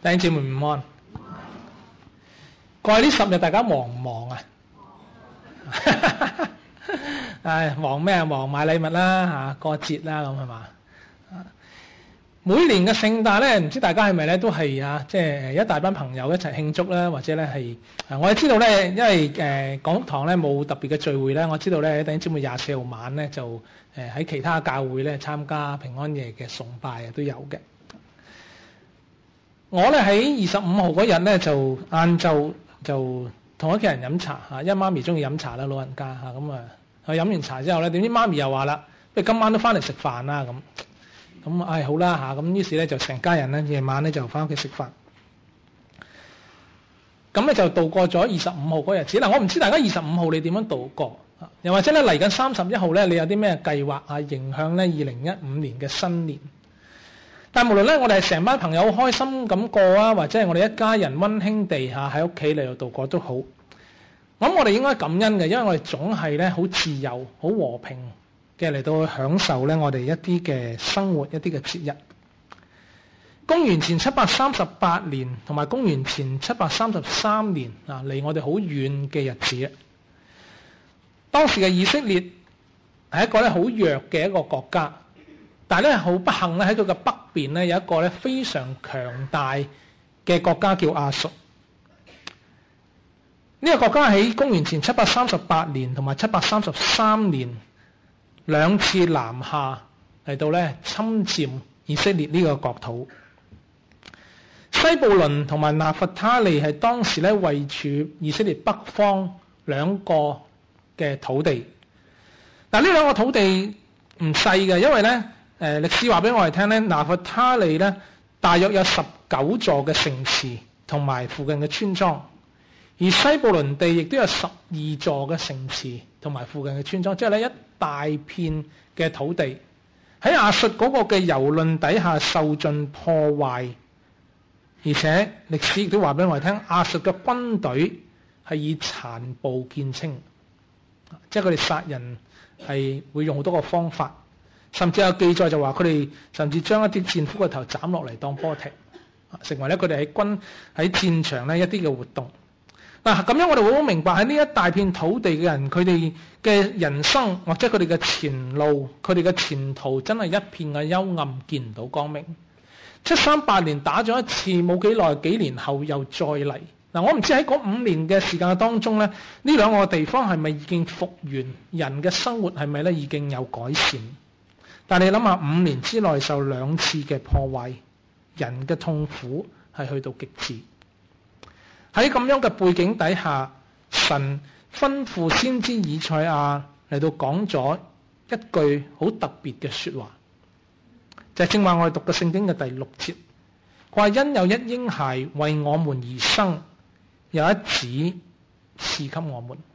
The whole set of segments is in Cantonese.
弟兄姊妹午安。過去呢10日大家忙唔忙啊？忙咩啊？忙買禮物啦，過節啦，咁係嘛？每年嘅聖誕咧，唔知大家係咪咧都係即係一大班朋友一齊慶祝啦，或者咧係我哋知道咧，因為講堂咧冇特別嘅聚會咧，我知道咧弟兄姊妹24號晚咧就喺其他教會咧參加平安夜嘅崇拜都有嘅。我咧喺25號嗰日咧就晏晝就同屋企人飲茶嚇，因為媽咪中意飲茶啦，老人家嚇咁啊。佢飲完茶之後咧，點知媽咪又話啦，不如今晚都翻嚟食飯啦咁。咁好啦嚇，咁於是咧就成家人咧夜晚咧就翻屋企食飯。咁咧就度過咗25號嗰日子。嗱，我唔知大家25號你點樣度過，又或者咧嚟緊31號咧，你有啲咩計劃啊，迎向咧2015年嘅新年。但無論咧，我哋係成班朋友開心咁過啊，或者係我哋一家人溫馨地喺屋企嚟度過都好。我諗我哋應該感恩嘅，因為我哋總係咧好自由、好和平嘅嚟到去享受咧我哋一啲嘅生活、一啲嘅節日。公元前738年同埋公元前733年離我哋好遠嘅日子。當時嘅以色列係一個咧好弱嘅一個國家。但係咧好不幸咧喺佢嘅北邊咧有一個咧非常強大嘅國家叫亞述。呢個國家喺公元前738年同埋733年兩次南下嚟到咧侵佔以色列呢個國土。西布倫同埋拿弗他利係當時咧位處以色列北方兩個嘅土地。嗱，呢兩個土地唔細嘅，因為咧歷史話俾我哋聽咧，拿弗他利咧大約有19座嘅城池同埋附近嘅村莊，而西布倫地亦都有12座嘅城池同埋附近嘅村莊，即係咧一大片嘅土地喺亞述嗰個嘅蹂躪底下受盡破壞，而且歷史亦都話俾我哋聽，亞述嘅軍隊係以殘暴見稱，即係佢哋殺人係會用好多個方法。甚至有記載就話佢哋甚至將一啲戰俘嘅頭斬落嚟當波踢，成為咧佢哋喺戰場咧一啲嘅活動。嗱，咁樣我哋會好明白喺呢一大片土地嘅人，佢哋嘅人生或者佢哋嘅前路、佢哋嘅前途真係一片嘅幽暗，見唔到光明。738年打咗一次，冇幾耐，幾年後又再嚟。嗱，我唔知喺嗰5年嘅時間當中咧，呢兩個地方係咪已經復原，人嘅生活係咪咧已經有改善？但你諗下，5年之內受2次嘅破壞，人嘅痛苦係去到極致。喺咁樣嘅背景底下，神吩咐先知以賽亞嚟到講咗一句好特別嘅說話，就係正話我哋讀嘅聖經嘅第6節，佢話因有一嬰孩為我們而生，有一子賜給我們，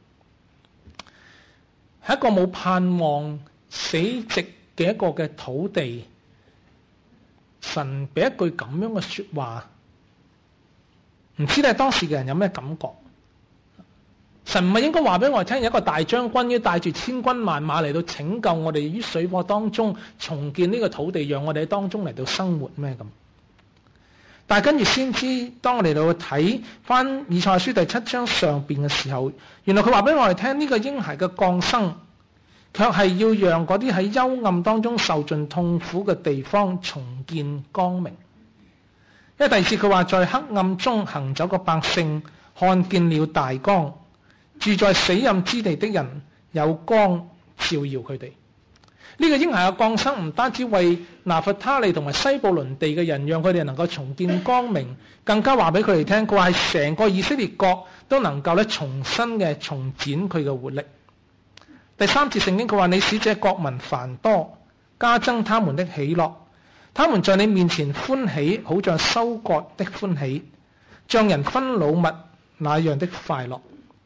係一個冇盼望、死寂嘅一個嘅土地，神俾一句咁樣嘅說話，唔知咧當時嘅人有咩感覺？神唔係應該話俾我哋聽，有一個大將軍要帶住千軍萬馬嚟到拯救我哋於水火當中，重建呢個土地，讓我哋喺當中嚟到生活咩咁？但係跟住先知，當我哋嚟到睇翻以賽亞書第7章上邊嘅時候，原來佢話俾我哋聽，呢個嬰孩嘅降生，卻係要讓嗰啲喺幽暗當中受盡痛苦嘅地方重見光明。因為第2節佢話，在黑暗中行走嘅百姓看見了大光，住在死蔭之地的人有光照耀佢哋。呢個嬰孩嘅降生唔單止為拿弗他利同埋西布倫地嘅人，讓佢哋能夠重見光明，更加話俾佢哋聽，佢話係成個以色列國都能夠咧重新嘅重展佢嘅活力。第3節聖經佢話，你使這國民繁多，加增他們的喜樂，他們在你面前歡喜，好像收割的歡喜，像人分擄物那樣的快樂。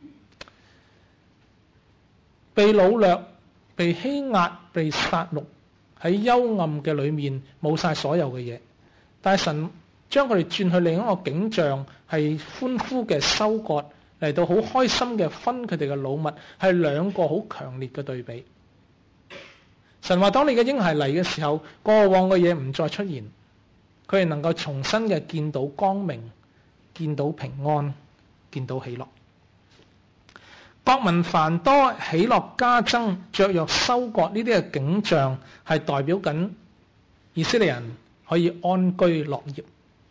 被擄掠、被欺壓、被殺戮，喺幽暗嘅裏面冇晒所有嘅嘢，但係神將佢哋轉去另一個景象，係歡呼嘅收割，嚟到好開心嘅分佢哋嘅擄物，係兩個好強烈嘅對比。神話當你嘅嬰孩嚟嘅時候，過往嘅嘢唔再出現， 佢哋能夠重新嘅見到光明，見到平安，見到喜樂。國民繁多，喜樂加增，雀躍收割，呢啲嘅景象係代表緊以色列人可以安居樂業。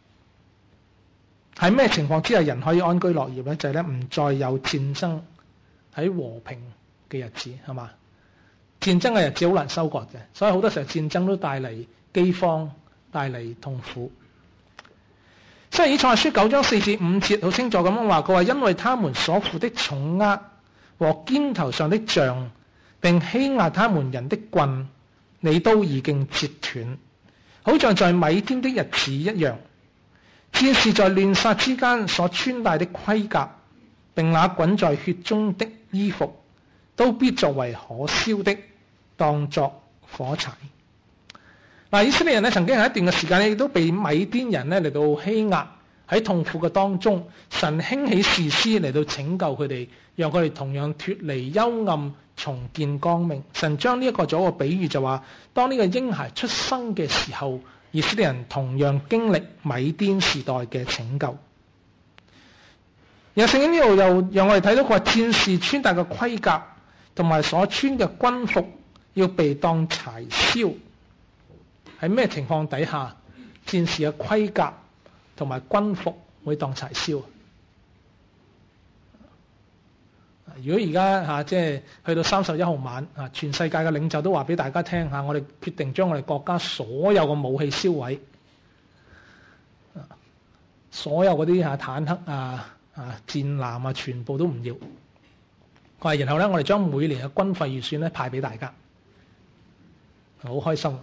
喺咩情況之下人可以安居樂業呢？就係咧唔再有戰爭，喺和平嘅日子，係嘛？戰爭嘅日子好難收割嘅，所以好多時候戰爭都帶嚟饑荒，帶嚟痛苦。所以以賽亞書9章4至5節好清楚咁樣話，佢話因為他們所負的重軛和肩頭上的杖，並欺壓他們人的棍，你都已經折斷，好像在米甸的日子一樣。戰士在亂殺之間所穿戴的盔甲，並那滾在血中的衣服，都必作為可燒的，當作火柴。以色列人曾經喺一段嘅時間亦都被米甸人嚟到欺壓，喺痛苦嘅當中，神興起士師嚟到拯救佢哋，讓佢哋同樣脫離幽暗，重見光明。神將呢一個做一個比喻，就話當呢個嬰孩出生嘅時候，以色列人同樣經歷米甸時代嘅拯救。而聖經呢度又讓我哋睇到佢話戰士穿戴嘅盔甲同埋所穿嘅軍服要被當柴燒。喺咩情況底下戰士嘅盔甲同埋軍服會當柴燒？如果而家即係去到31號晚全世界嘅領袖都話俾大家聽我哋決定將我哋國家所有嘅武器燒毀，所有嗰啲坦克戰艦全部都唔要。佢話然後咧，我哋將每年嘅軍費預算咧派俾大家，好開心。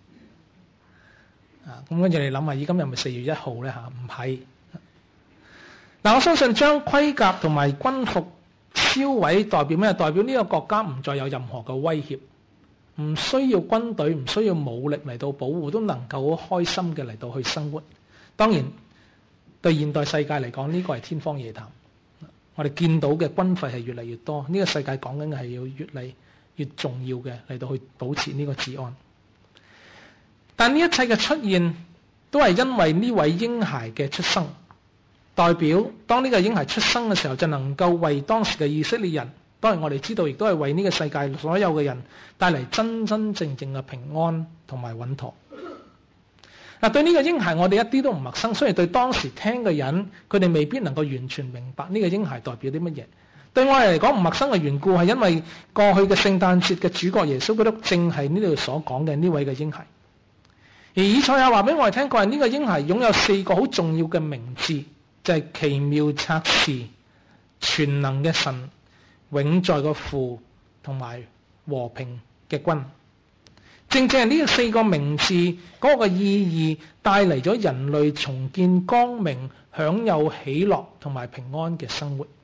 咁跟住你諗下，而今日咪4月1號咧唔係。我相信將盔甲同埋軍服燒毀代表咩？代表呢個國家唔再有任何嘅威脅，唔需要軍隊，唔需要武力嚟到保護，都能夠好開心嘅嚟到去生活。當然對現代世界嚟講，呢個係天方夜譚。我哋見到嘅軍費係越嚟越多，呢個世界講緊係要越嚟越重要嘅嚟到去保持呢個治安。但呢一切嘅出現都係因為呢位嬰孩嘅出生，代表當呢個嬰孩出生嘅時候，就能夠為當時嘅以色列人，當然我哋知道亦都係為呢個世界所有嘅人帶嚟真真正正嘅平安同埋穩妥。對呢個嬰孩我哋一啲都唔陌生，雖然對當時聽嘅人佢哋未必能夠完全明白呢個嬰孩代表啲乜嘢。對我哋嚟講唔陌生嘅緣故係因為過去嘅聖誕節嘅主角耶穌基督正係呢度所講嘅呢位嘅嬰孩。而以賽亞話俾我哋聽，佢話呢個嬰孩擁有4個好重要嘅名字，就係奇妙策士、全能嘅神、永在嘅父同埋和平嘅君。正正係呢4個名字嗰個意義帶嚟咗人類重見光明、享有喜樂同埋平安嘅生活。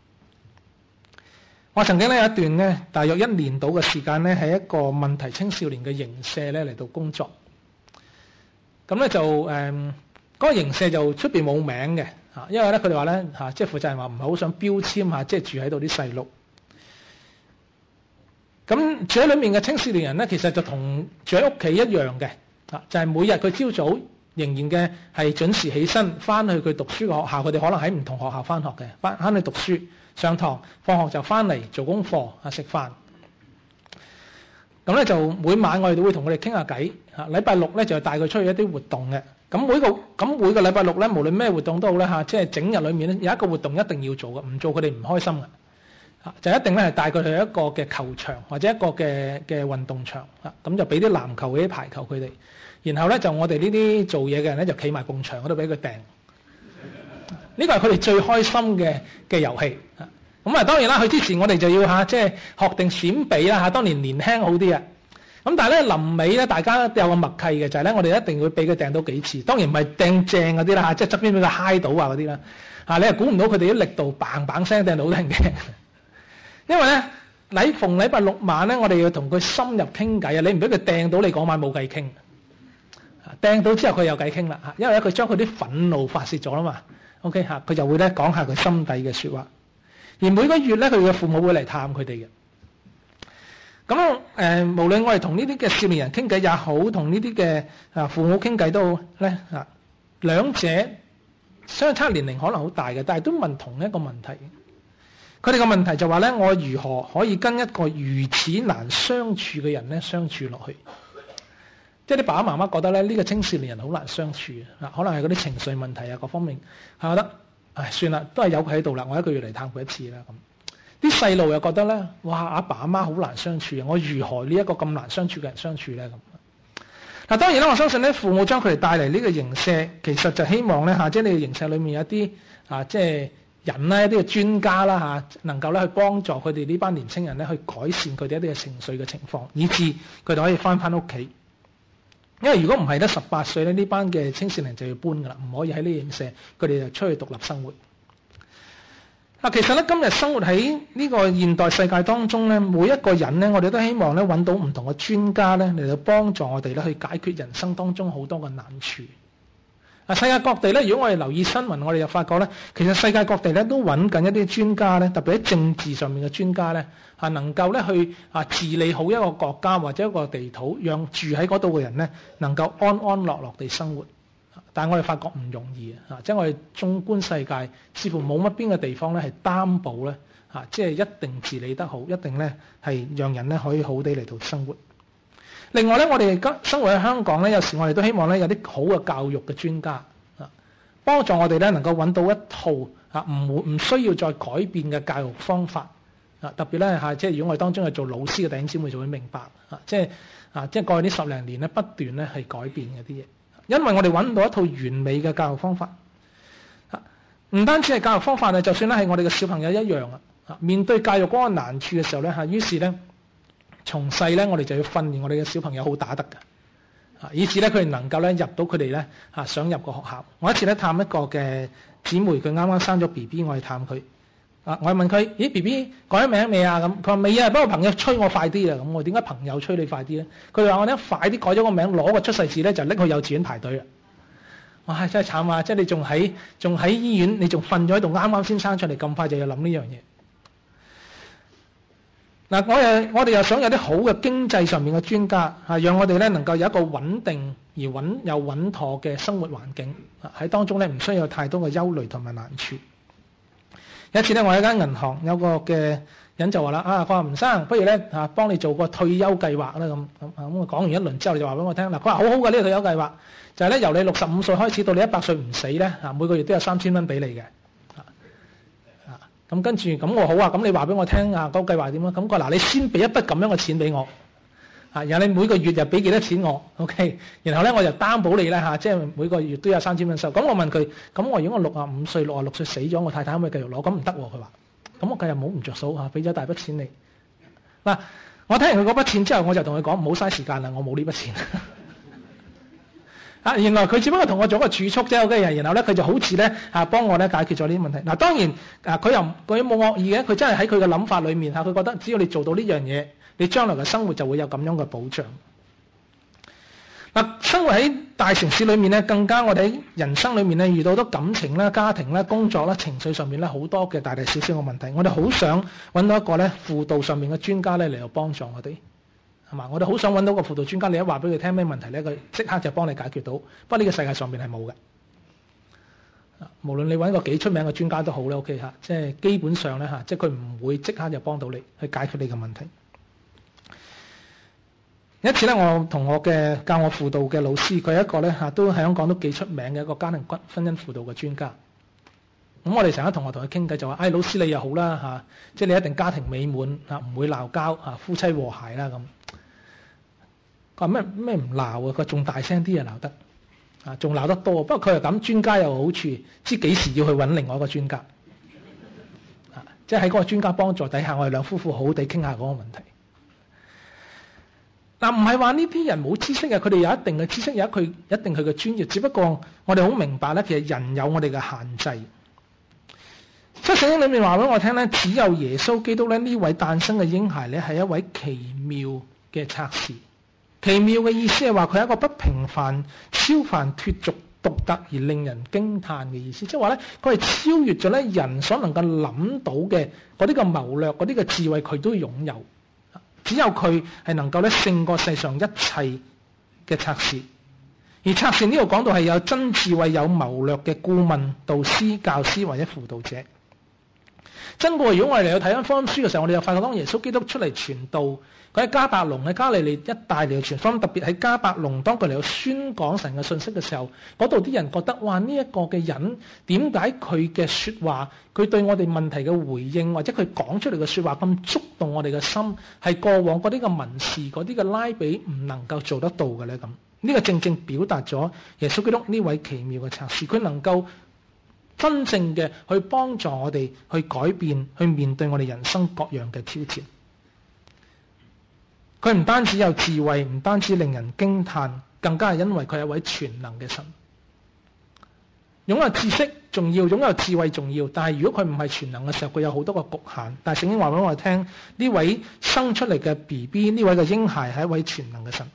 我曾經有一段大約1年到嘅時間喺一個問題青少年嘅營舍嚟到工作。咁就嗰個營舍就出邊冇名嘅因為佢哋話即係負責人話唔係好想標籤即係住喺度啲細路。咁住喺裏面嘅青少年人其實就同住喺屋企一樣嘅就係每日佢朝早仍然嘅係準時起身翻去佢讀書嘅學校，佢哋可能喺唔同學校翻學嘅，翻去讀書上堂，放學就翻嚟做功課食飯。咁就每晚我哋都會同佢哋傾下偈禮拜6就帶佢出去一啲活動嘅。咁每個禮拜6無論咩活動都好即係整日裏面有一個活動一定要做嘅，唔做佢哋唔開心嘅就一定係帶佢去一個嘅球場或者一個嘅運動場咁就俾啲籃球、啲排球佢哋，然後就我哋呢啲做嘢嘅人就企埋埲牆嗰度俾佢掟。呢個係佢哋最開心嘅遊戲咁當然啦，去之前我哋就要即係學定閃避啦當年年輕好啲咁但係臨尾大家都有個默契嘅，就係我哋一定會俾佢掟到幾次。當然唔係掟正嗰啲啦即係側邊俾佢揩到嗰啲啦你係估唔到佢哋啲力度嘭嘭聲掟到好得人驚。因為逢禮拜6晚我哋要同佢深入傾偈你唔俾佢掟到，你嗰晚冇計傾。掟到之後佢有計傾啦因為佢將佢啲憤怒發泄咗啦嘛。OK 佢就會講下佢心底嘅說話。而每個月佢嘅父母會嚟探佢哋嘅。咁無論我哋同呢啲嘅少年人傾偈也好，同呢啲嘅父母傾偈都好兩者相差年齡可能好大嘅，但係都問同一個問題。佢哋個問題就話咧，我如何可以跟一個如此難相處嘅人咧相處落去？即係啲爸爸媽媽覺得咧，呢個青少年人好難相處啊，可能係嗰啲情緒問題啊，各方面係覺得，唉，算啦，都係有佢喺度啦，我一個月嚟探佢一次啦咁。啲細路又覺得咧，哇，阿爸阿媽好難相處啊，我如何呢一個咁難相處嘅人相處咧咁？嗱，當然啦，我相信咧，父母將佢哋帶嚟呢個營舍，其實就希望咧即係你嘅營舍裏面有啲即係人啦，一啲嘅專家啦能夠咧去幫助佢哋呢班年青人咧去改善佢哋一啲嘅情緒嘅情況，以致佢哋可以翻屋企。因為如果唔係得18歲咧，呢班嘅青少年就要搬㗎啦，唔可以喺呢營舍，佢哋就出去獨立生活。嗱，其實咧今日生活喺呢個現代世界當中咧，每一個人咧，我哋都希望咧揾到唔同嘅專家咧嚟到幫助我哋咧去解決人生當中好多嘅難處。世界各地咧，如果我哋留意新聞，我哋就發覺咧，其實世界各地咧都揾緊一啲專家咧，特別喺政治上面嘅專家咧，能夠咧去治理好一個國家或者一個地土，讓住喺嗰度嘅人咧能夠安安樂樂地生活。但係我哋發覺唔容易啊！即係我哋縱觀世界，似乎冇乜邊個地方咧係擔保咧即係一定治理得好，一定咧係讓人咧可以好地嚟到生活。另外咧，我哋生活喺香港咧，有時我哋都希望咧有啲好嘅教育嘅專家幫助我哋咧能夠揾到一套唔需要再改變嘅教育方法特別咧即係如果我哋當中係做老師嘅弟兄姊妹就會明白即係過去呢10零年咧不斷咧係改變嘅啲嘢。因為我哋揾唔到一套完美嘅教育方法，唔單止係教育方法咧，就算咧係我哋嘅小朋友一樣面對教育嗰個難處嘅時候咧於是咧從細咧我哋就要訓練我哋嘅小朋友好打得嘅，以至咧佢哋能夠咧入到佢哋咧想入個學校。我一次咧探一個嘅姊妹，佢啱啱生咗 BB， 我去探佢。我問佢：咦 BB 改咗名未啊？咁佢話未啊，不過朋友催我快啲啊。咁我點解朋友催你快啲咧？佢話我咧快啲改咗個名，攞個出世紙咧就拎去幼稚園排隊啊！哇，真係慘啊！即係你仲喺醫院，你仲瞓咗喺度，啱啱先生出嚟，咁快就要諗呢樣嘢。嗱，我哋又想有啲好嘅經濟上面嘅專家讓我哋咧能夠有一個穩定而又穩妥嘅生活環境喺當中咧唔需要有太多嘅憂慮同埋難處。有一次咧，我喺間銀行有個嘅人就話啦，佢話吳生，不如咧幫你做個退休計劃啦咁。我講完一輪之後，你就話俾我聽嗱，佢話好好嘅呢個退休計劃，就係咧由你65歲開始到你100歲唔死咧每個月都有3000蚊俾你嘅。咁跟住咁我好啊，咁你話俾我聽嗰個計劃點啊？咁佢嗱你先俾一筆咁樣嘅錢俾我，然後你每個月就俾幾多錢我 ，OK， 然後咧我就擔保你咧即係每個月都有3000蚊收。咁我問佢，咁我如果我65歲、66歲死咗，我太太可唔可以繼續攞？咁唔得喎，佢話，咁我繼續冇唔着數俾咗大筆錢你。嗱，我聽完佢嗰筆錢之後，我就同佢講唔好嘥時間啦，我冇呢筆錢。原來佢只不過同我做個儲蓄啫，OK，然後咧佢就好似咧幫我咧解決咗呢啲問題。嗱，當然佢冇惡意嘅，佢真係喺佢嘅諗法裏面佢覺得只要你做到呢樣嘢，你將來嘅生活就會有咁樣嘅保障。生活喺大城市裏面咧，更加我哋喺人生裏面咧遇到好多感情啦、家庭啦、工作啦、情緒上面咧好多嘅大大小小嘅問題，我哋好想揾到一個咧輔導上面嘅專家咧嚟到幫助我哋。我哋好想揾到個輔導專家，你一話俾佢聽咩問題咧，佢即刻就幫你解決到。不過呢個世界上面係冇嘅，無論你揾個幾出名嘅專家都好咧 ，OK 即係基本上咧即係佢唔會即刻就幫到你去解決你嘅問題。有一次咧，我同我嘅教我輔導嘅老師，佢係一個咧都喺香港都幾出名嘅一個家庭婚姻輔導嘅專家。咁我哋成日同佢傾偈就話，老師你又好啦即係你一定家庭美滿唔會鬧交夫妻和諧啦咁。佢話咩唔鬧啊？佢仲大聲啲鬧得仲鬧得多。不過佢又咁，專家有好處，知幾時要去揾另外一個專家即係喺嗰個專家幫助底下，我哋兩夫婦好好地傾下嗰個問題。唔係話呢啲人冇知識嘅，佢哋有一定嘅知識，有一定佢嘅專業，只不過我哋好明白咧，其實人有我哋嘅限制。即係聖經裏面話俾我聽咧，只有耶穌基督咧呢位誕生嘅嬰孩咧係一位奇妙嘅策士。奇妙嘅意思係話佢係一個不平凡、超凡脫俗、獨特而令人驚嘆嘅意思，即係話咧佢係超越咗咧人所能夠諗到嘅嗰啲嘅謀略、嗰啲嘅智慧，佢都擁有。只有佢係能夠咧勝過世上一切嘅策士， 而策善呢度講到係有真智慧、有謀略嘅顧問、導師、教師或者輔導者。真嘅，如果我哋嚟到睇翻福音書嘅時候，我哋就發覺當耶穌基督出嚟傳道，佢喺迦百農、喺加利利一帶嚟傳福音，特別喺迦百農當佢嚟到宣講神嘅信息嘅時候，嗰度啲人覺得哇，呢一個嘅人點解佢嘅説話，佢對我哋問題嘅回應，或者佢講出嚟嘅説話咁觸動我哋嘅心，係過往嗰啲嘅文士、嗰啲嘅拉比唔能夠做得到嘅咧？咁呢個正正表達咗耶穌基督呢位奇妙嘅策士，佢能夠真正嘅去幫助我哋去改變，去面對我哋人生各樣嘅挑戰。佢唔單止有智慧，唔單止令人驚嘆，更加係因為佢係一位全能嘅神。擁有知識重要，擁有智慧重要，但係如果佢唔係全能嘅時候，佢有好多個局限。但係聖經話俾我哋聽，呢位生出嚟嘅 BB， 呢位嘅嬰孩係一位全能嘅神。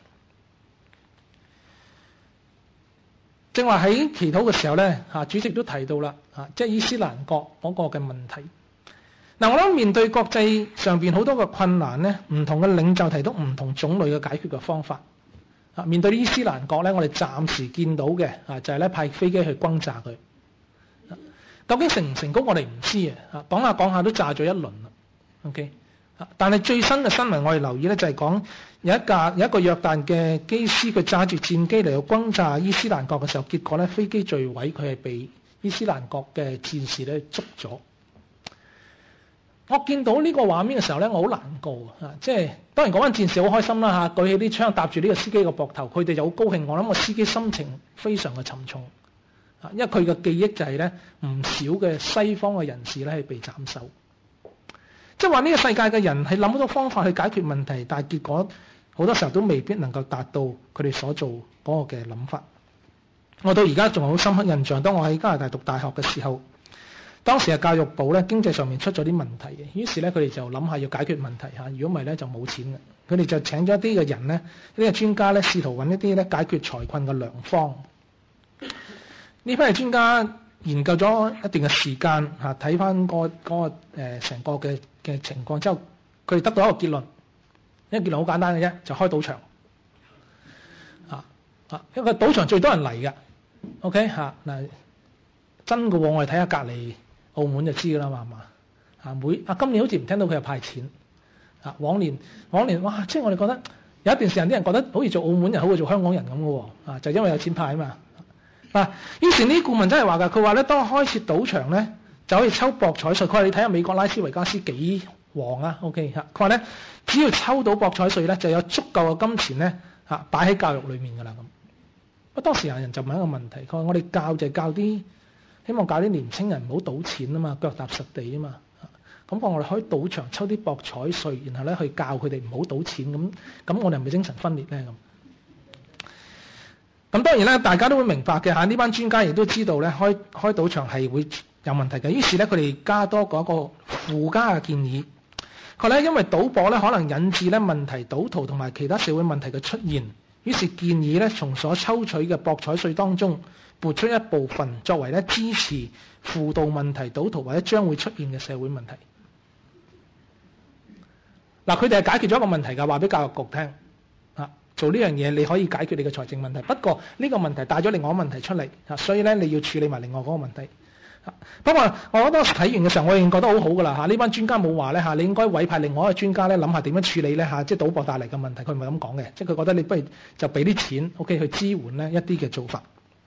正話喺祈禱嘅時候咧，主席都提到啦，即係伊斯蘭國嗰個嘅問題。嗱，我諗面對國際上邊好多嘅困難咧，唔同嘅領袖提到唔同種類嘅解決嘅方法。面對伊斯蘭國咧，我哋暫時見到嘅就係咧派飛機去轟炸佢。究竟成唔成功，我哋唔知啊。講下講下都炸咗一輪啦。OK。但係最新嘅新聞我哋留意咧，就係講有一個約旦嘅機師，佢揸住戰機嚟到轟炸伊斯蘭國嘅時候，結果咧飛機墜毀，佢係被伊斯蘭國嘅戰士咧捉咗。我見到呢個畫面嘅時候咧，我好難過啊！即係當然嗰班戰士好開心啦嚇，舉起啲槍搭住呢個司機嘅膊頭，佢哋就好高興。我諗個司機心情非常嘅沉重啊，因為佢嘅記憶就係咧唔少嘅西方嘅人士咧係被斬首。即係話呢個世界嘅人係諗好多方法去解決問題，但係結果好多時候都未必能夠達到佢哋所做嗰個嘅諗法。我到而家仲好深刻印象，當我喺加拿大讀大學嘅時候，當時嘅教育部咧經濟上面出咗啲問題嘅，於是咧佢哋就諗下要解決問題嚇，如果唔係咧就冇錢嘅。佢哋就請咗一啲嘅人咧，呢個專家咧試圖揾一啲咧解決財困嘅良方。呢批嘅專家研究咗一段嘅時間嚇，睇翻成個嘅情況之後，佢哋得到一個結論，呢個結論好簡單嘅啫，就開賭場。因為賭場最多人嚟嘅 ，OK 嚇嗱，真嘅喎，我哋睇下隔離澳門就知㗎啦嘛，係嘛？今年好似唔聽到佢係派錢，往年哇，即係我哋覺得有一段時間啲人覺得好似做澳門人好過做香港人咁嘅喎，就因為有錢派啊嘛，於是呢啲顧問真係話㗎，佢話咧當開設賭場咧就可以抽博彩稅，佢話你睇下美國拉斯維加斯幾旺啊 ，OK 嚇，佢話咧只要抽到博彩稅咧就有足夠嘅金錢咧擺喺教育裡面㗎啦咁。不過當時有人就問一個問題，佢話我哋教就係教啲。希望教啲年青人唔好賭錢啊嘛，腳踏實地啊嘛。咁我哋開賭場抽啲博彩稅，然後咧去教佢哋唔好賭錢，咁我哋係咪精神分裂咧咁當然咧，大家都會明白嘅嚇。呢班專家亦都知道咧，開賭場係會有問題嘅。於是咧，佢哋加多嗰個附加嘅建議。佢咧因為賭博咧可能引致咧問題賭徒同埋其他社會問題嘅出現，於是建議咧從所抽取嘅博彩稅當中，撥出一部分作為咧支持輔導問題賭徒或者將會出現嘅社會問題。佢哋係解決咗一個問題㗎，話俾教育局聽做呢樣嘢你可以解決你嘅財政問題。不過呢個問題帶咗另外一個問題出嚟所以咧你要處理埋另外嗰個問題。不過我當時睇完嘅時候，我已經覺得好好㗎啦呢班專家冇話咧你應該委派另外一個專家咧諗下點樣處理咧即係賭博帶嚟嘅問題。佢唔係咁講嘅，即係佢覺得你不如就俾啲錢 OK 去支援咧一啲嘅做法。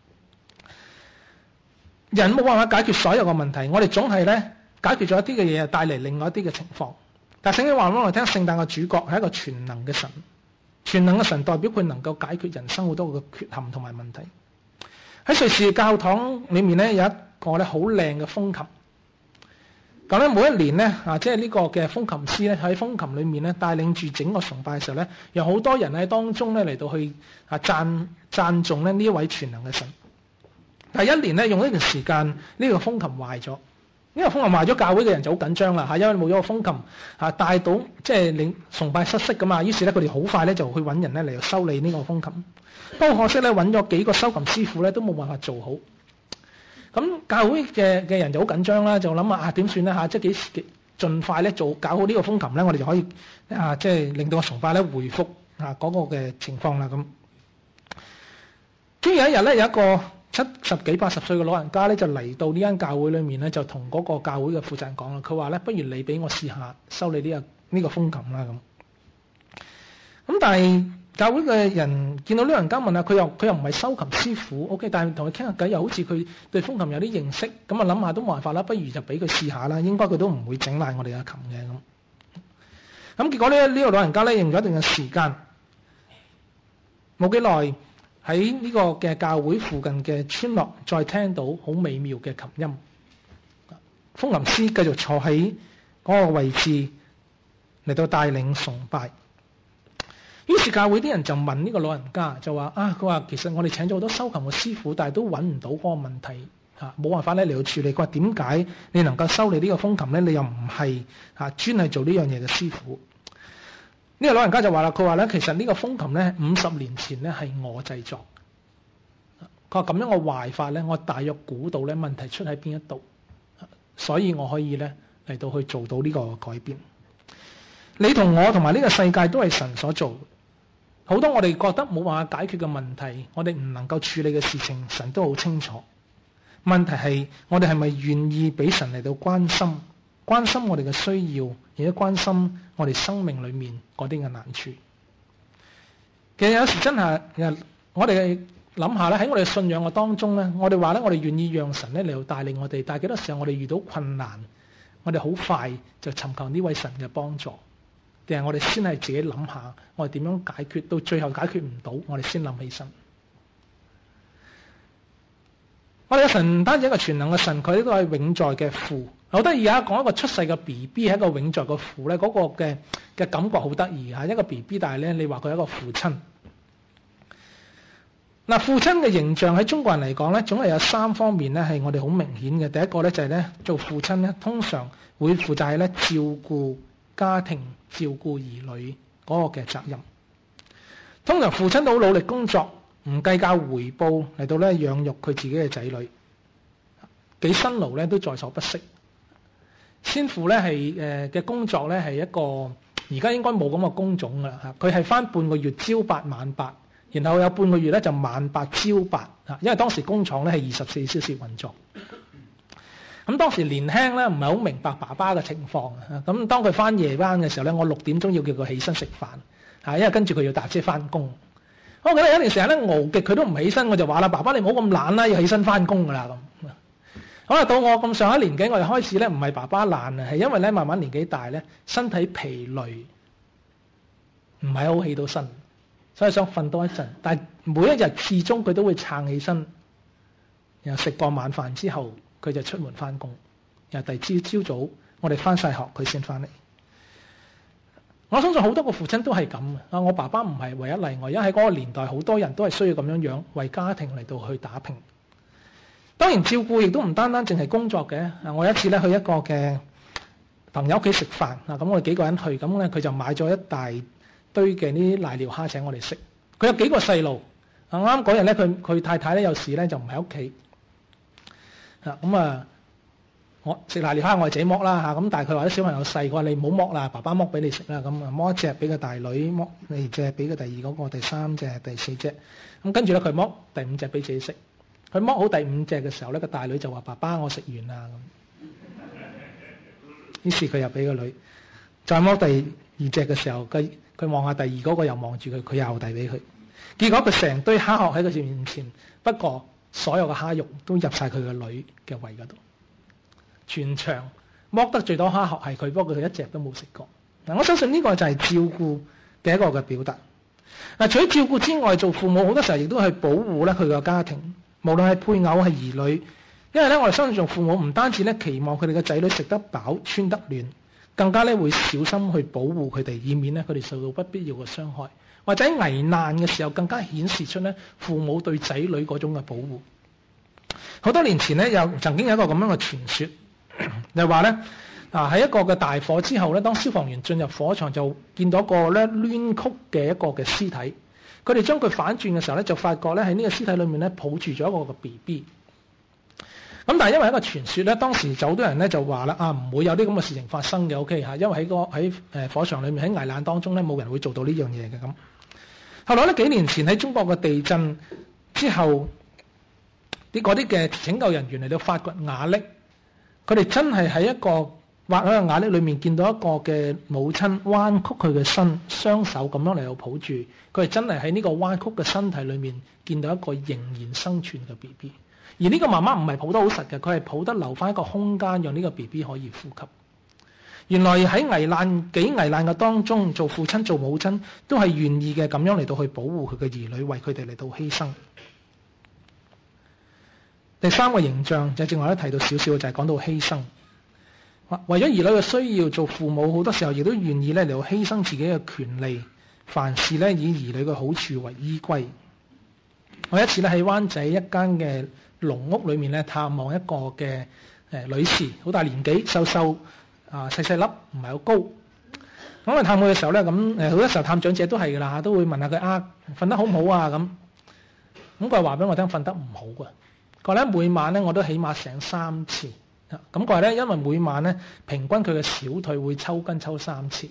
人冇辦法解決所有嘅問題，我哋總係咧解決咗一啲嘅嘢，帶嚟另外一啲嘅情況。但係聖經話俾我哋聽，聖誕嘅主角係一個全能嘅神，全能嘅神代表佢能夠解決人生好多嘅缺陷同埋問題。喺瑞士教堂裏面咧有一個咧好靚嘅風琴，咁咧每一年咧即係呢個嘅風琴師咧喺風琴裏面咧帶領住整個崇拜嘅時候咧，有好多人喺當中咧嚟到去讚頌咧呢一位全能嘅神。但係一年咧用一段時間，呢個風琴壞咗。呢個風琴壞咗，教會嘅人就好緊張啦因為冇咗個風琴帶到即係令崇拜失色㗎嘛。於是咧佢哋好快咧就去揾人咧嚟修理呢個風琴。不過可惜咧揾咗幾個修琴師傅咧都冇辦法做好。咁教會嘅人就好緊張啦，就諗點算咧即係幾時盡快咧搞好呢個風琴咧，我哋就可以即係令到個崇拜咧回復嗰個嘅情況啦咁。 終於有一日咧，有一個70幾80歲嘅老人家咧，就嚟到呢間教會裏面咧，就同嗰個教會嘅負責人講啦。佢話咧，不如你俾我試下修理呢個風琴啦咁。咁但係教會嘅人見到呢個人家問下佢又唔係修琴師傅 ，OK， 但係同佢傾下偈又好似佢對風琴有啲認識，咁啊諗下都冇辦法啦，不如就俾佢試下啦，應該佢都唔會整爛我哋嘅琴嘅咁。咁結果呢個老人家咧用咗一定嘅時間，冇幾耐喺呢個嘅教會附近嘅村落再聽到好美妙嘅琴音，風琴師繼續坐喺嗰個位置嚟到帶領崇拜。於是教會啲人就問呢個老人家，就話佢話其實我哋請咗好多修琴嘅師傅，但係都揾唔到嗰個問題冇辦法咧嚟到處理。佢話點解你能夠修理呢個風琴咧？你又唔係專係做呢樣嘢嘅師傅？呢個老人家就話啦，佢話咧其實呢個風琴咧50年前咧係我製作。佢話咁樣嘅壞法咧，我大約估到咧問題出喺邊一度，所以我可以咧嚟到去做到呢個改變。你同我同埋呢個世界都係神所做。好多我哋覺得冇辦法解決嘅問題，我哋唔能夠處理嘅事情，神都好清楚。問題係我哋係咪願意俾神嚟到關心我哋嘅需要，而且關心我哋生命裏面嗰啲嘅難處。其實有時真係，我哋諗下咧，喺我哋信仰嘅當中咧，我哋話咧，我哋願意讓神咧嚟到帶領我哋，但係幾多時候我哋遇到困難，我哋好快就尋求呢位神嘅幫助。定係我哋先係自己諗下，我哋點樣解決？到最後解決唔到，我哋先諗起身。我哋嘅神唔單止一個全能嘅神，佢呢個係永在嘅父。好得意啊！講一個出世嘅 BB 係一個永在嘅父咧，嗰個嘅感覺好得意嚇。一個 BB，但係咧，你話佢係一個父親。嗱，父親嘅形象喺中國人嚟講咧，總係有3方面咧係我哋好明顯嘅。第一個咧就係咧，做父親咧通常會負責咧照顧家庭、照顧兒女嗰個嘅責任。通常父親都好努力工作，唔計較回報嚟到咧養育佢自己嘅仔女，幾辛勞咧都在所不惜。先父咧係嘅工作咧係一個而家應該冇咁嘅工種㗎啦嚇，佢係返半個月朝8晚8，然後有半個月咧就晚8朝8嚇，因為當時工廠咧係24小時運作。咁當時年輕咧唔係好明白爸爸嘅情況啊，咁當佢返夜班嘅時候咧，我6點鐘要叫佢起身食飯嚇，因為跟住佢要搭車返工。我記得有一段時間咧熬極佢都唔起身，我就話啦：爸爸你唔好咁懶啦，要起身返工㗎啦咁。好啦，到我咁上一年紀，我哋開始咧唔係爸爸懶啊，係因為咧慢慢年紀大咧，身體疲累，唔係好起到身，所以想瞓多一陣。但係每一日始終佢都會撐起身，然後食過晚飯之後，佢就出門返工。然後第二朝早我哋返晒學，佢先返嚟。我相信好多個父親都係咁啊！我爸爸唔係唯一例外，因為喺嗰個年代好多人都係需要咁樣為家庭嚟到去打拼。當然照顧亦都唔單單淨係工作嘅。我有一次咧去一個嘅朋友屋企食飯啊，咁我哋幾個人去，咁咧佢就買咗一大堆嘅呢啲瀨尿蝦請我哋食。佢有幾個細路啊，啱嗰日咧佢太太咧有事咧就唔喺屋企啊，咁啊我食瀨尿蝦我係自己剝啦嚇，咁但係佢話啲小朋友細，佢話你唔好剝啦，爸爸剝俾你食啦，咁啊剝一隻俾個大女，剝第二隻俾個第二嗰個，第3隻、第4隻，咁跟住咧佢剝第5隻俾自己食。佢剝好第5隻嘅時候咧，個大女就話：爸爸我食完啦咁。於是佢又俾個女，再剝第2隻嘅時候，佢望下第2嗰個又望住佢，佢又遞俾佢。結果佢成堆蝦殼喺佢面前，不過所有嘅蝦肉都入晒佢個女嘅胃嗰度。全場剝得最多蝦殼係佢，不過佢一隻都冇食過。嗱，我相信呢個就係照顧嘅一個嘅表達。嗱，除咗照顧之外，做父母好多時候亦都係保護咧佢個家庭，無論係配偶係兒女。因為咧，我哋相信做父母唔單止咧期望佢哋嘅仔女食得飽、穿得暖，更加咧會小心去保護佢哋，以免咧佢哋受到不必要嘅傷害，或者喺危難嘅時候更加顯示出咧父母對仔女嗰種嘅保護。好多年前咧，曾經有一個咁樣嘅傳說。就話咧，喺一個嘅大火之後咧，當消防員進入火場就見到個咧攣曲嘅一個嘅屍體，佢哋將佢反轉嘅時候咧，就發覺咧喺呢個屍體裏面咧抱住咗一個嘅 BB。咁但係因為一個傳說咧，當時就好多人咧就話啦，唔會有啲咁嘅事情發生嘅 ，OK 嚇，因為喺火場裏面喺危難當中咧冇人會做到呢樣嘢嘅咁。後來咧幾年前喺中國嘅地震之後，嗰啲嘅拯救人員嚟到發掘瓦礫，佢哋真係喺一個挖喺個瓦礫裏面見到一個嘅母親彎曲佢嘅身，雙手咁樣嚟到抱住，佢係真係喺呢個彎曲嘅身體裏面見到一個仍然生存嘅 BB。而呢個媽媽唔係抱得好實嘅，佢係抱得留翻一個空間，讓呢個 BB 可以呼吸。原來喺幾危難嘅當中，做父親做母親都係願意嘅咁樣嚟到去保護佢嘅兒女，為佢哋嚟到犧牲。第三個形象就正話都提到少少，就係講到犧牲。為咗兒女嘅需要，做父母好多時候亦都願意咧嚟到犧牲自己嘅權利，凡事咧以兒女嘅好處為依歸。我一次咧喺灣仔一間嘅農屋裏面咧探望一個嘅女士，好大年紀，瘦瘦細細粒，唔係好高。咁我探佢嘅時候咧，咁好多時候探長者都係㗎啦，都會問下佢瞓得好唔好啊咁。咁佢話俾我聽瞓得唔好㗎。佢話咧每晚咧我都起碼醒3次。咁佢話咧因為每晚咧平均佢嘅小腿會抽筋抽3次。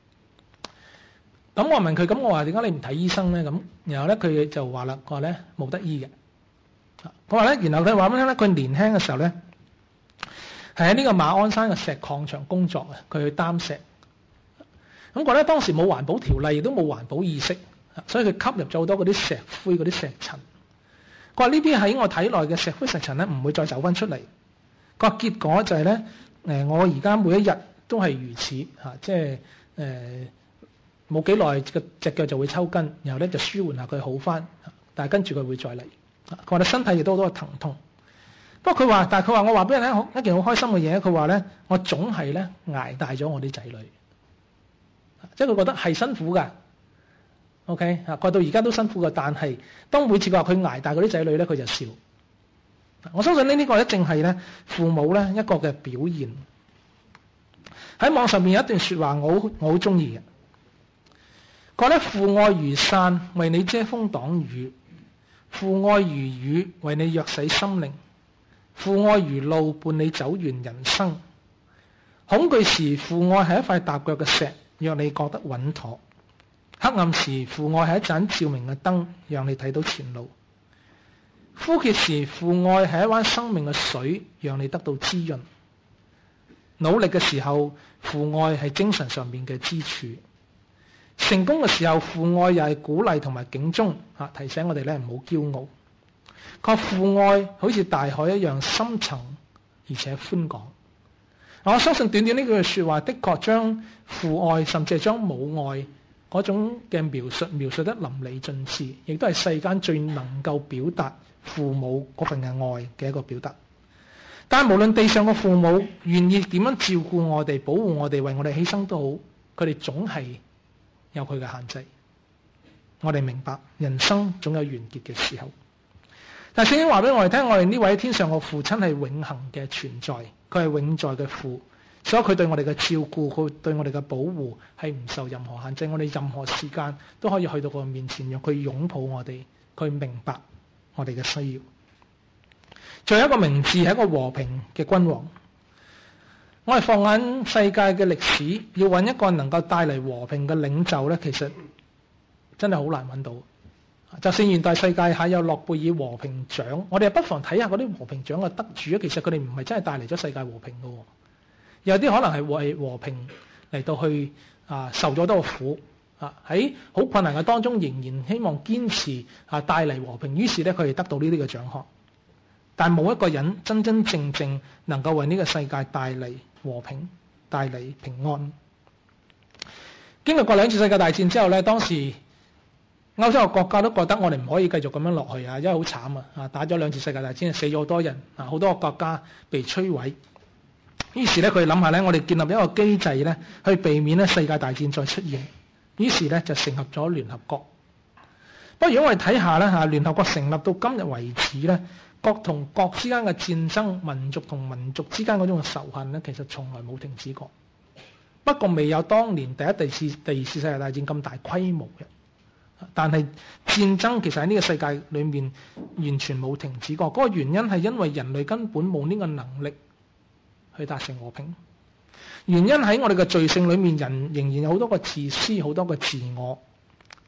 咁我問佢，咁我話點解你唔睇醫生咧？咁然後咧佢就話啦，佢話咧冇得醫嘅。佢話咧，然後佢話俾我聽咧，佢年輕嘅時候咧係喺呢個馬鞍山嘅石礦場工作啊，佢去擔石。咁佢咧當時冇環保條例，亦都冇環保意識，所以佢吸入咗好多嗰啲石灰、嗰啲石塵。佢話呢啲喺我體內嘅石灰石塵咧唔會再走翻出嚟。佢話結果就係咧，我而家每一日都係如此嚇，即係冇幾耐個隻腳就會抽筋，然後咧就舒緩下佢好翻，但係跟住佢會再嚟。佢話你身體亦都好多疼痛。不過佢話，但係佢話我話俾你聽一件好開心嘅嘢，佢話咧我總係咧捱大咗我啲仔女，即係佢覺得係辛苦㗎。OK 啊，佢到而家都辛苦㗎，但係當每次佢話佢捱大嗰啲仔女咧，佢就笑。我相信呢個一定係咧父母咧一個嘅表現。喺網上面有一段説話我好中意嘅，佢話咧父愛如傘，為你遮風擋雨；父愛如雨，為你藥洗心靈；父愛如路，伴你走完人生。恐懼時，父愛係一塊踏腳嘅石，讓你覺得穩妥；黑暗時，父愛係一盞照明嘅燈，讓你睇到前路。枯竭時，父愛係一灣生命嘅水，讓你得到滋潤。努力嘅時候，父愛係精神上面嘅支柱。成功嘅時候，父愛又係鼓勵同埋警鐘，提醒我哋咧唔好驕傲。佢話父愛好似大海一樣深沉而且寬廣。我相信短短呢句説話，的確將父愛甚至係將母愛嗰種嘅描述得淋漓盡致，亦都係世間最能夠表達父母嗰份嘅愛嘅一個表達。但係無論地上嘅父母願意點樣照顧我哋、保護我哋、為我哋犧牲都好，佢哋總係有佢嘅限制。我哋明白人生總有完結嘅時候。但係聖經話俾我哋聽，我哋呢位天上嘅父親係永恆嘅存在，佢係永在嘅父，所以佢對我哋嘅照顧，佢對我哋嘅保護係唔受任何限制。我哋任何時間都可以去到佢面前，讓佢擁抱我哋，佢明白我哋嘅需要。最後一個名字係一個和平嘅君王。我哋放眼世界嘅歷史，要揾一個能夠帶嚟和平嘅領袖咧，其實真係好難揾到。就算現代世界下有諾貝爾和平獎，我哋不妨睇下嗰啲和平獎嘅得主啊，其實佢哋唔係真係帶嚟咗世界和平嘅。有啲可能係為和平嚟到去受咗多個苦喺好困難嘅當中，仍然希望堅持帶嚟和平，於是咧佢哋得到呢啲嘅獎項。但冇一個人真真正正能夠為呢個世界帶嚟和平、帶嚟平安。經歷過2次世界大戰之後咧，當時歐洲嘅國家都覺得我哋唔可以繼續咁樣落去因為好慘打咗2次世界大戰，死咗好多人好多個國家被摧毀。於是咧佢哋諗下咧，我哋建立一個機制咧，去避免咧世界大戰再出現。於是咧就成立咗聯合國。不過如果我哋睇下咧聯合國成立到今日為止咧，國同國之間嘅戰爭，民族同民族之間嗰種仇恨咧，其實從來冇停止過。不過未有當年第二次世界大戰咁大規模嘅，但係戰爭其實喺呢個世界裏面完全冇停止過。嗰個原因係因為人類根本冇呢個能力去達成和平。原因喺我哋嘅罪性裏面，人仍然有好多個自私，好多個自我。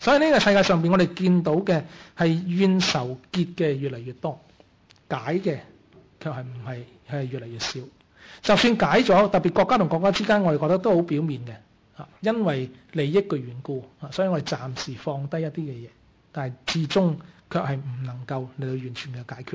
所以呢個世界上邊我哋見到嘅係怨仇結嘅越嚟越多，解嘅卻係唔係係越嚟越少。就算解咗，特別國家同國家之間，我哋覺得都好表面嘅，因為利益嘅緣故，所以我哋暫時放低一啲嘅嘢，但係至終卻係唔能夠嚟到完全嘅解決。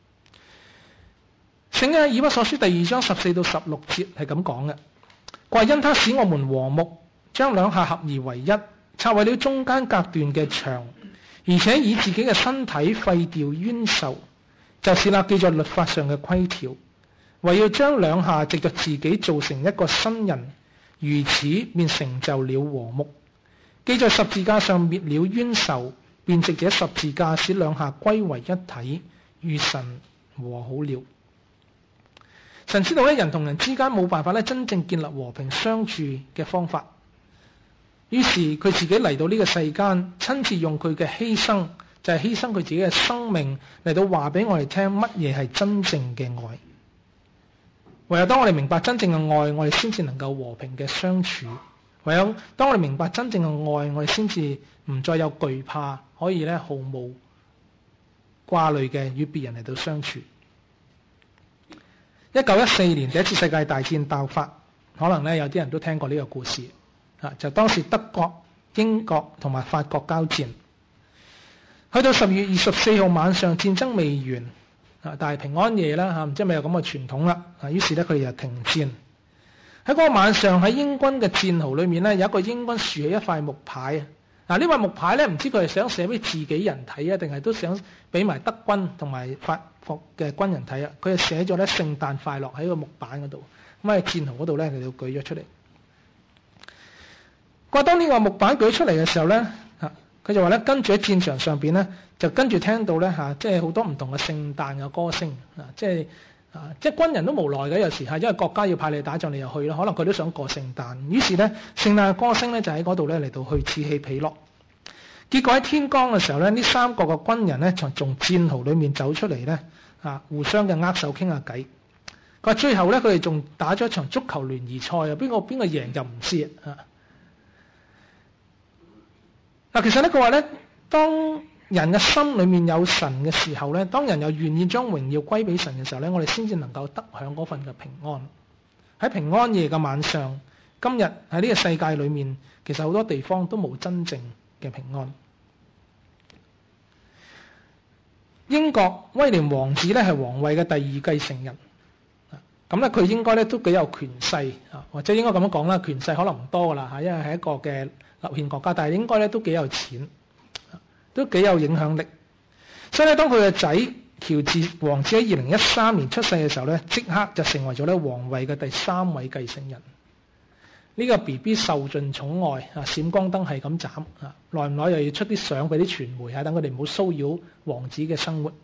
聖經喺以弗所書第2章14到16節係咁講嘅，佢話因他使我們和睦，將兩下合而為一，拆毀了中間隔斷嘅牆，而且以自己嘅身體廢掉冤仇，就是那記在律法上嘅規條，為要將兩下藉着自己造成一個新人，如此便成就了和睦。既在十字架上滅了冤仇，便藉這十字架使兩下歸為一體，與神和好了。神知道咧，人同人之間冇辦法咧真正建立和平相處嘅方法，於是佢自己嚟到呢個世間，親自用佢嘅犧牲，就係犧牲佢自己嘅生命嚟到話俾我哋聽乜嘢係真正嘅愛。唯有當我哋明白真正嘅愛，我哋先至能夠和平嘅相處。唯有當我哋明白真正嘅愛，我哋先至唔再有懼怕，可以咧毫無掛慮嘅與別人嚟到相處。1914年第一次世界大戰爆發，可能咧有啲人都聽過呢個故事，就當時德國、英國同埋法國交戰，去到10月24號晚上，戰爭未完，但係平安夜啦，唔知係咪有咁嘅傳統啦，於是咧佢哋就停戰。喺嗰個晚上，喺英軍嘅戰壕裏面咧，有一個英軍豎起一塊木牌。呢塊木牌咧，唔知佢係想寫俾自己人睇啊，定係都想俾埋德軍同埋法國嘅軍人睇啊？佢係寫咗咧聖誕快樂喺個木板嗰度，咁喺戰壕嗰度咧，佢就舉咗出嚟。當呢個木板舉出嚟嘅時候咧，佢就話咧，跟住喺戰場上邊咧，就跟住聽到咧即係好多唔同嘅聖誕嘅歌聲，即係軍人都無奈嘅，有時因為國家要派你打仗，你又去咯，可能佢都想過聖誕。於是咧，聖誕嘅歌聲咧就喺嗰度咧嚟到去此起彼落。結果喺天光嘅時候咧，呢3個嘅軍人咧從戰壕裏面走出嚟咧，互相嘅握手傾下偈。佢話最後咧，佢哋仲打咗一場足球聯誼賽啊，邊個贏就唔知啊。其實咧佢話咧，當人嘅心裏面有神嘅時候咧，當人又願意將榮耀歸俾神嘅時候咧，我哋先至能夠得享嗰份嘅平安。喺平安夜嘅晚上，今日喺呢個世界裏面，其實好多地方都冇真正嘅平安。英國威廉王子咧係皇位嘅第2繼承人，咁咧佢應該咧都幾有權勢或者應該咁樣講啦，權勢可能唔多噶啦，因為係一個嘅立憲國家，但係應該咧都幾有錢，都幾有影響力。所以咧，當佢嘅仔喬治王子喺2013年出世嘅時候咧，即刻就成為咗咧皇位嘅第3位繼承人。呢個 BB 受盡寵愛閃光燈係咁斬耐唔耐又要出啲相俾啲傳媒等佢哋唔好騷擾王子嘅生活。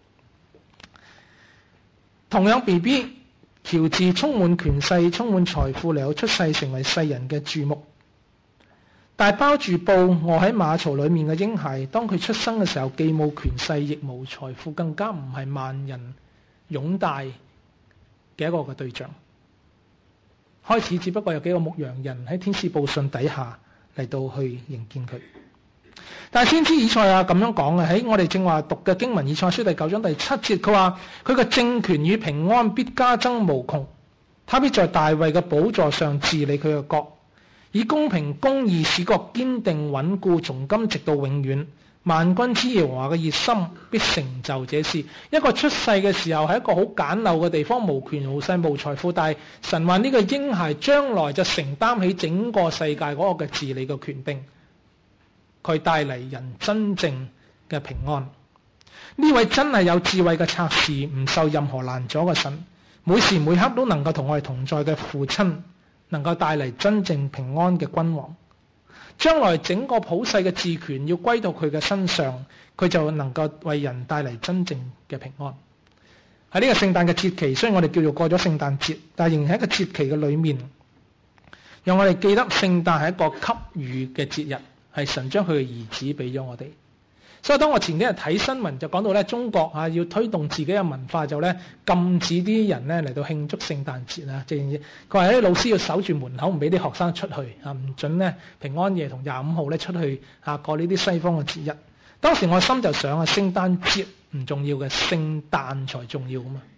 同樣 BB 喬治充滿權勢、充滿財富嚟到出世，成為世人嘅注目。但係包住布臥喺馬槽裡面嘅嬰孩，當佢出生嘅時候，既冇權勢，亦冇財富，更加唔係萬人擁戴嘅一個嘅對象。開始只不過有幾個牧羊人喺天使報信底下嚟到去迎見佢。但係先知以賽亞咁樣講嘅，喺我哋正話讀嘅經文以賽亞書第9章第7節，佢話佢嘅政權與平安必加增無窮，他必在大衛嘅寶座上治理佢嘅國，以公平公義使國堅定穩固，從今直到永遠。萬軍之耶和華嘅熱心必成就這事。一個出世嘅時候係一個好簡陋嘅地方，無權無勢無財富，但係神話呢個嬰孩將來就承擔起整個世界嗰個嘅治理嘅權柄，佢帶嚟人真正嘅平安。呢位真係有智慧嘅策士，唔受任何攔阻嘅神，每時每刻都能夠同我哋同在嘅父親，能夠帶嚟真正平安嘅君王。將來整個普世嘅治權要歸到佢嘅身上，佢就能夠為人帶嚟真正嘅平安。喺呢個聖誕嘅節期，雖然我哋叫做過咗聖誕節，但係仍然喺一個節期嘅裏面，讓我哋記得聖誕係一個給予嘅節日，係神將佢嘅兒子俾咗我哋。 所以當我前幾日睇新聞就講到咧，中國要推動自己嘅文化，就咧禁止啲人咧嚟到慶祝聖誕節啊！佢話啲老師要守住門口，唔俾啲學生出去唔準咧平安夜同25號咧出去過呢啲西方嘅節日。當時我心就想聖誕節唔重要嘅，聖誕才重要㗎嘛！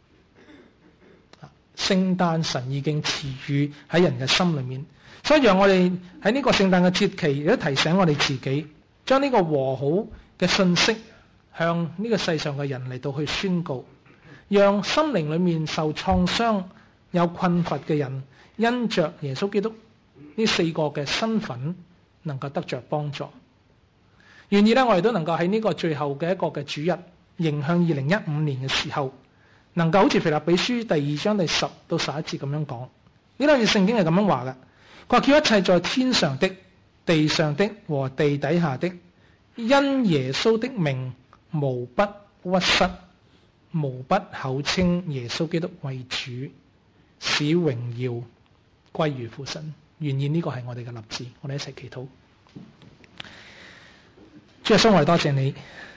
聖誕神已經賜予喺人嘅心裏面，所以讓我哋喺呢個聖誕嘅節期，亦都提醒我哋自己，將呢個和好嘅信息向呢個世上嘅人嚟到去宣告，讓心靈裏面受創傷、有困乏嘅人，因着耶穌基督呢4個嘅身份，能夠得着幫助。願意咧，我哋都能夠喺呢個最後嘅一個嘅主日，迎向2015年嘅時候，能夠好似腓立比書第2章第10到11節咁樣講，呢兩節聖經係咁樣話嘅。佢話叫一切在天上的、地上的和地底下的，因耶穌的名，無不屈膝，無不口稱耶穌基督為主，使榮耀歸於父神。願意呢個係我哋嘅立志，我哋一齊祈禱。主耶穌，我哋多謝你，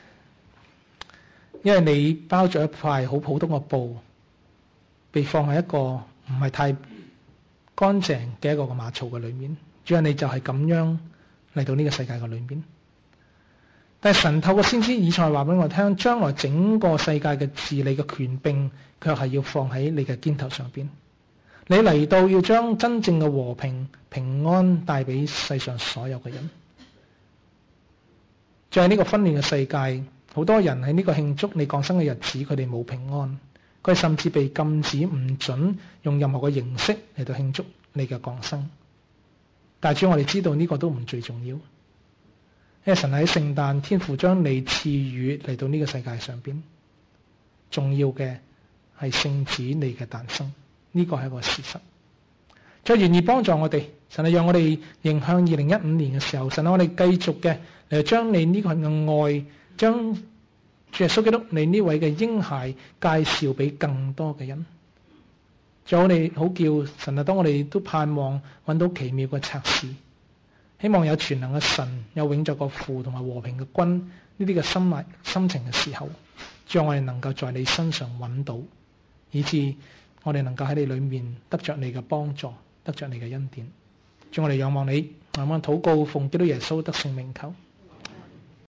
因為你包咗一塊好普通嘅布，被放喺一個唔係太乾淨嘅一個馬槽嘅裏面。主啊，你就係咁樣嚟到呢個世界嘅裏面。但係神透過先知以賽話俾我聽，將來整個世界嘅治理嘅權柄，卻係要放喺你嘅肩頭上邊。你嚟到要將真正嘅和平、平安帶俾世上所有嘅人。在呢個紛亂嘅世界，好多人喺呢個慶祝你降生嘅日子，佢哋冇平安，佢甚至被禁止唔準用任何嘅形式嚟到慶祝你嘅降生。但係主，我哋知道呢個都唔最重要，因為神喺聖誕天父將你賜予嚟到呢個世界上邊，重要嘅係聖子你嘅誕生，呢個係一個事實。再願意幫助我哋，神係讓我哋迎向2015年嘅時候，神係我哋繼續嘅嚟將你呢個嘅愛，將主耶穌基督你呢位嘅嬰孩介紹俾更多嘅人。仲有我哋好叫神啊，當我哋都盼望揾到奇妙嘅策士，希望有全能嘅神，有永在個父同埋和平嘅君呢啲嘅心情嘅時候，讓我哋能夠在你身上揾到，以致我哋能夠喺你裏面得着你嘅幫助，得着你嘅恩典。主，我哋仰望你，慢慢禱告，奉基督耶穌得勝名求。